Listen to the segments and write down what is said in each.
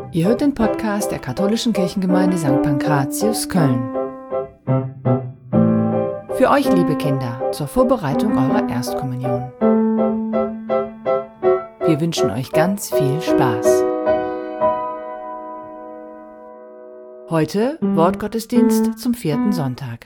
Ihr hört den Podcast der katholischen Kirchengemeinde St. Pankratius, Köln. Für euch, liebe Kinder, zur Vorbereitung eurer Erstkommunion. Wir wünschen euch ganz viel Spaß. Heute Wortgottesdienst zum 4. Sonntag.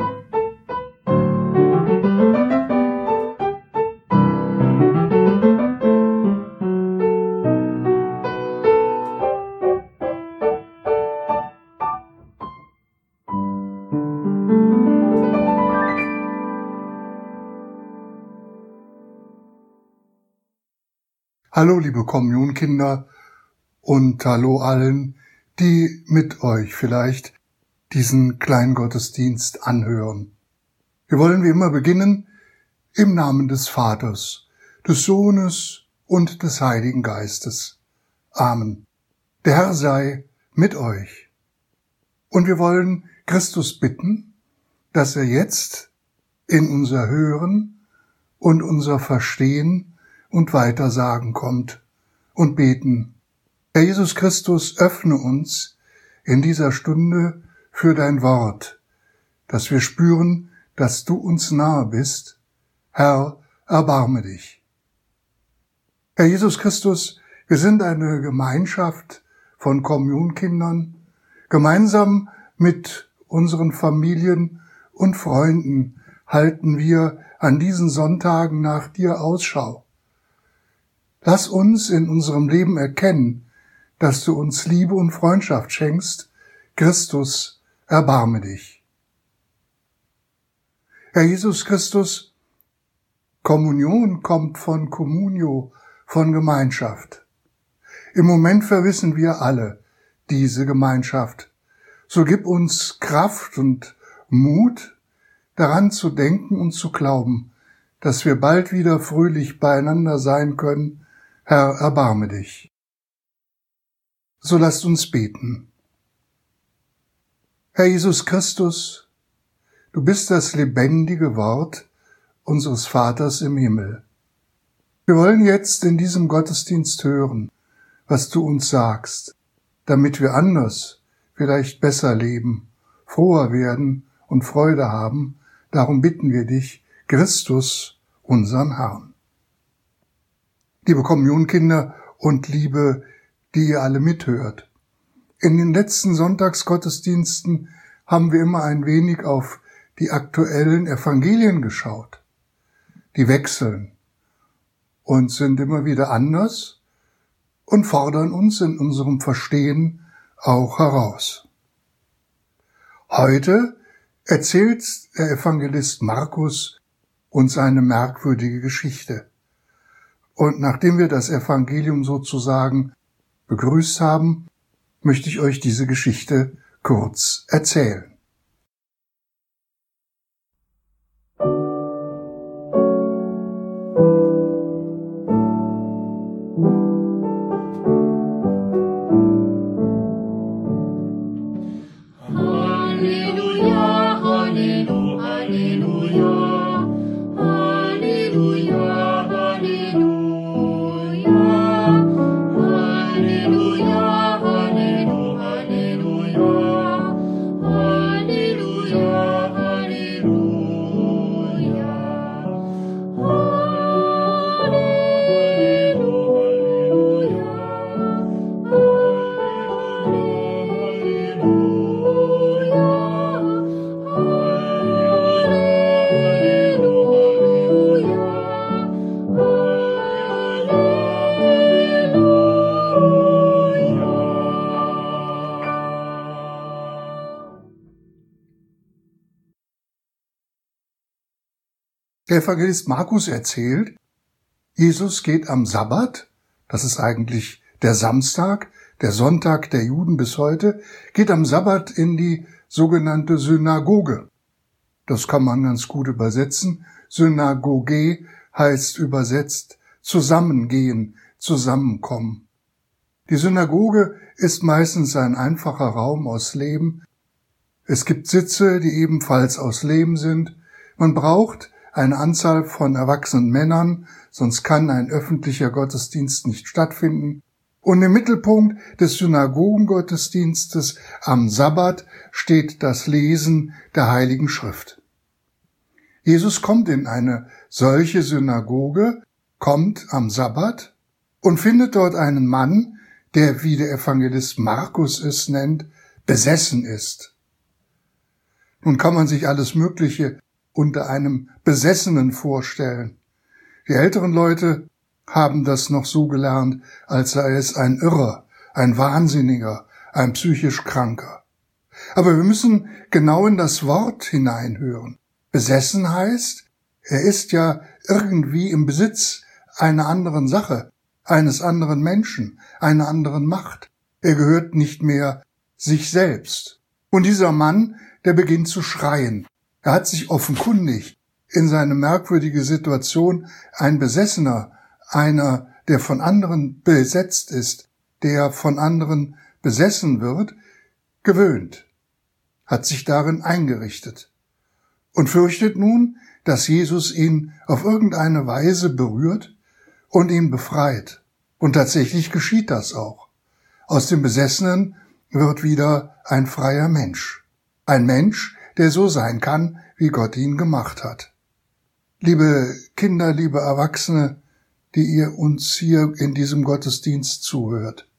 Hallo liebe Kommunionkinder und hallo allen, die mit euch vielleicht diesen kleinen Gottesdienst anhören. Wir wollen wie immer beginnen im Namen des Vaters, des Sohnes und des Heiligen Geistes. Amen. Der Herr sei mit euch. Und wir wollen Christus bitten, dass er jetzt in unser Hören und unser Verstehen und Weitersagen kommt und beten. Herr Jesus Christus, öffne uns in dieser Stunde für dein Wort, dass wir spüren, dass du uns nahe bist. Herr, erbarme dich. Herr Jesus Christus, wir sind eine Gemeinschaft von Kommunionkindern. Gemeinsam mit unseren Familien und Freunden halten wir an diesen Sonntagen nach dir Ausschau. Lass uns in unserem Leben erkennen, dass du uns Liebe und Freundschaft schenkst. Christus, erbarme dich. Herr Jesus Christus, Kommunion kommt von Communio, von Gemeinschaft. Im Moment verwissen wir alle diese Gemeinschaft. So gib uns Kraft und Mut, daran zu denken und zu glauben, dass wir bald wieder fröhlich beieinander sein können. Herr, erbarme dich. So lasst uns beten. Herr Jesus Christus, du bist das lebendige Wort unseres Vaters im Himmel. Wir wollen jetzt in diesem Gottesdienst hören, was du uns sagst, damit wir anders, vielleicht besser leben, froher werden und Freude haben. Darum bitten wir dich, Christus, unseren Herrn. Liebe Kommunionkinder und Liebe, die ihr alle mithört. In den letzten Sonntagsgottesdiensten haben wir immer ein wenig auf die aktuellen Evangelien geschaut. Die wechseln und sind immer wieder anders und fordern uns in unserem Verstehen auch heraus. Heute erzählt der Evangelist Markus uns eine merkwürdige Geschichte. Und nachdem wir das Evangelium sozusagen begrüßt haben, möchte ich euch diese Geschichte kurz erzählen. Der Evangelist Markus erzählt, Jesus geht am Sabbat, das ist eigentlich der Samstag, der Sonntag der Juden bis heute, geht am Sabbat in die sogenannte Synagoge. Das kann man ganz gut übersetzen. Synagoge heißt übersetzt zusammengehen, zusammenkommen. Die Synagoge ist meistens ein einfacher Raum aus Lehm. Es gibt Sitze, die ebenfalls aus Lehm sind. Man braucht eine Anzahl von erwachsenen Männern, sonst kann ein öffentlicher Gottesdienst nicht stattfinden. Und im Mittelpunkt des Synagogengottesdienstes am Sabbat steht das Lesen der Heiligen Schrift. Jesus kommt in eine solche Synagoge, kommt am Sabbat und findet dort einen Mann, der, wie der Evangelist Markus es nennt, besessen ist. Nun kann man sich alles Mögliche unter einem Besessenen vorstellen. Die älteren Leute haben das noch so gelernt, als sei es ein Irrer, ein Wahnsinniger, ein psychisch Kranker. Aber wir müssen genau in das Wort hineinhören. Besessen heißt, er ist ja irgendwie im Besitz einer anderen Sache, eines anderen Menschen, einer anderen Macht. Er gehört nicht mehr sich selbst. Und dieser Mann, der beginnt zu schreien. Er hat sich offenkundig in seine merkwürdige Situation, ein Besessener, einer, der von anderen besetzt ist, der von anderen besessen wird, gewöhnt, hat sich darin eingerichtet und fürchtet nun, dass Jesus ihn auf irgendeine Weise berührt und ihn befreit. Und tatsächlich geschieht das auch. Aus dem Besessenen wird wieder ein freier Mensch. Ein Mensch, der so sein kann, wie Gott ihn gemacht hat. Liebe Kinder, liebe Erwachsene, die ihr uns hier in diesem Gottesdienst zuhört.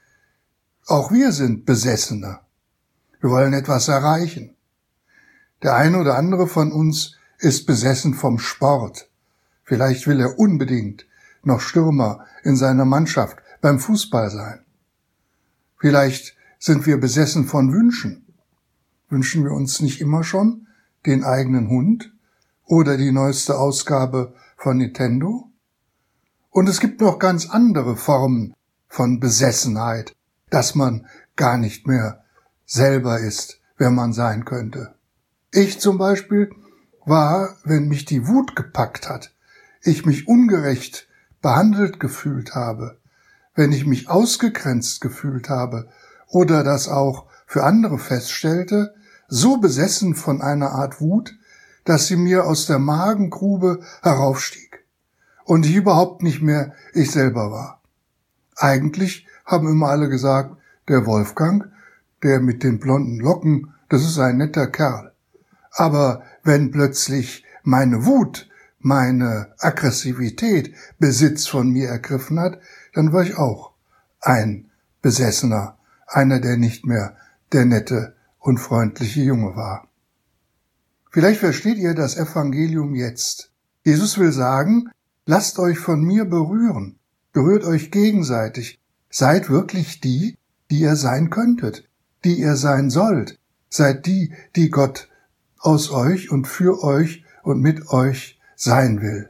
Auch wir sind Besessene. Wir wollen etwas erreichen. Der eine oder andere von uns ist besessen vom Sport. Vielleicht will er unbedingt noch Stürmer in seiner Mannschaft beim Fußball sein. Vielleicht sind wir besessen von Wünschen. Wünschen wir uns nicht immer schon den eigenen Hund oder die neueste Ausgabe von Nintendo? Und es gibt noch ganz andere Formen von Besessenheit, dass man gar nicht mehr selber ist, wer man sein könnte. Ich zum Beispiel war, wenn mich die Wut gepackt hat, ich mich ungerecht behandelt gefühlt habe, wenn ich mich ausgegrenzt gefühlt habe oder das auch für andere feststellte, so besessen von einer Art Wut, dass sie mir aus der Magengrube heraufstieg und ich überhaupt nicht mehr ich selber war. Eigentlich haben immer alle gesagt, der Wolfgang, der mit den blonden Locken, das ist ein netter Kerl. Aber wenn plötzlich meine Wut, meine Aggressivität Besitz von mir ergriffen hat, dann war ich auch ein Besessener, einer, der nicht mehr der nette und freundliche Junge war. Vielleicht versteht ihr das Evangelium jetzt. Jesus will sagen, lasst euch von mir berühren, berührt euch gegenseitig, seid wirklich die, die ihr sein könntet, die ihr sein sollt, seid die, die Gott aus euch und für euch und mit euch sein will.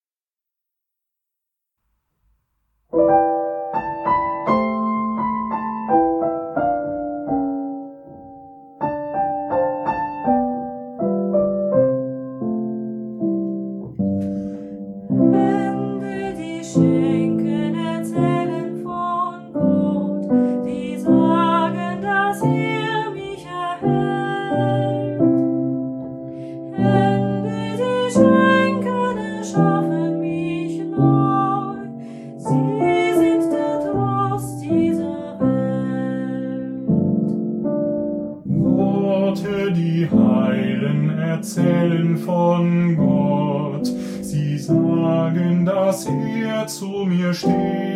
Die Heilen erzählen von Gott, sie sagen, dass er zu mir steht.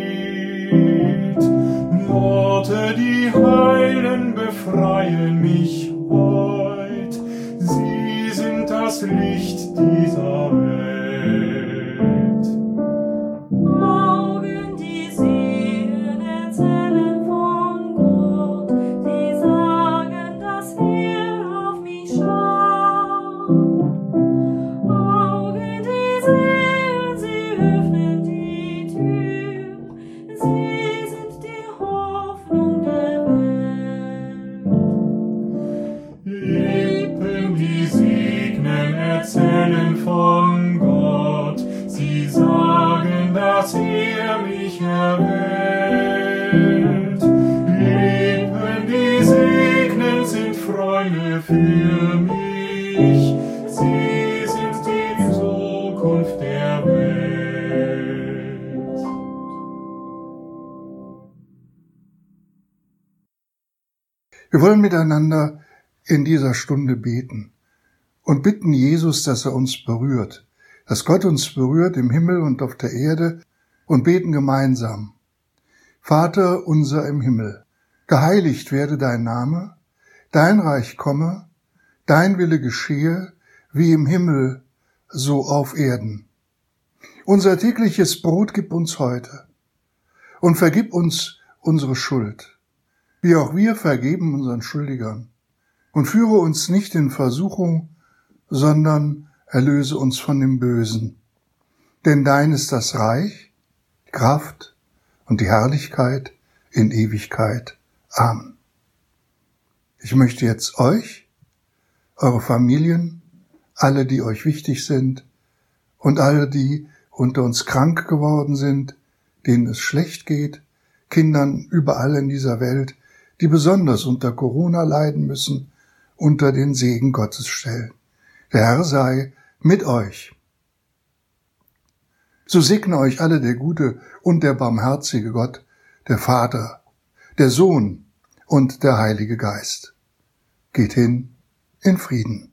Worte, die heilen, befreien mich heut, sie sind das Licht dieser Welt. Augen, die sehen, erzählen von Gott, die sagen, dass er auf mich schaut. Augen, die sehen, sie öffnen die Tür, sie sind die Hoffnung der Welt. Lippen, die segnen, erzählen von Gott, sie sagen, dass er mich erwählt. Lippen, die segnen, sind Freunde für mich, sie sind die Zukunft der Welt. Wir wollen miteinander in dieser Stunde beten und bitten Jesus, dass er uns berührt, dass Gott uns berührt im Himmel und auf der Erde, und beten gemeinsam. Vater unser im Himmel, geheiligt werde dein Name, dein Reich komme, dein Wille geschehe, wie im Himmel, so auf Erden. Unser tägliches Brot gib uns heute und vergib uns unsere Schuld, wie auch wir vergeben unseren Schuldigern. Und führe uns nicht in Versuchung, sondern erlöse uns von dem Bösen. Denn dein ist das Reich, die Kraft und die Herrlichkeit in Ewigkeit. Amen. Ich möchte jetzt euch, eure Familien, alle, die euch wichtig sind, und alle, die unter uns krank geworden sind, denen es schlecht geht, Kindern überall in dieser Welt, die besonders unter Corona leiden müssen, unter den Segen Gottes stellen. Der Herr sei mit euch. So segne euch alle der gute und der barmherzige Gott, der Vater, der Sohn und der Heilige Geist. Geht hin in Frieden.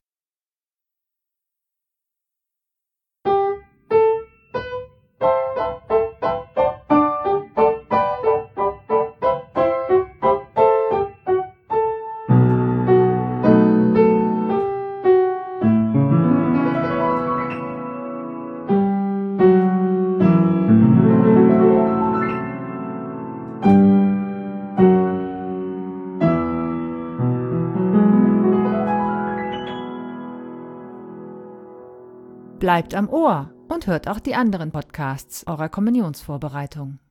Bleibt am Ohr und hört auch die anderen Podcasts eurer Kommunionsvorbereitung.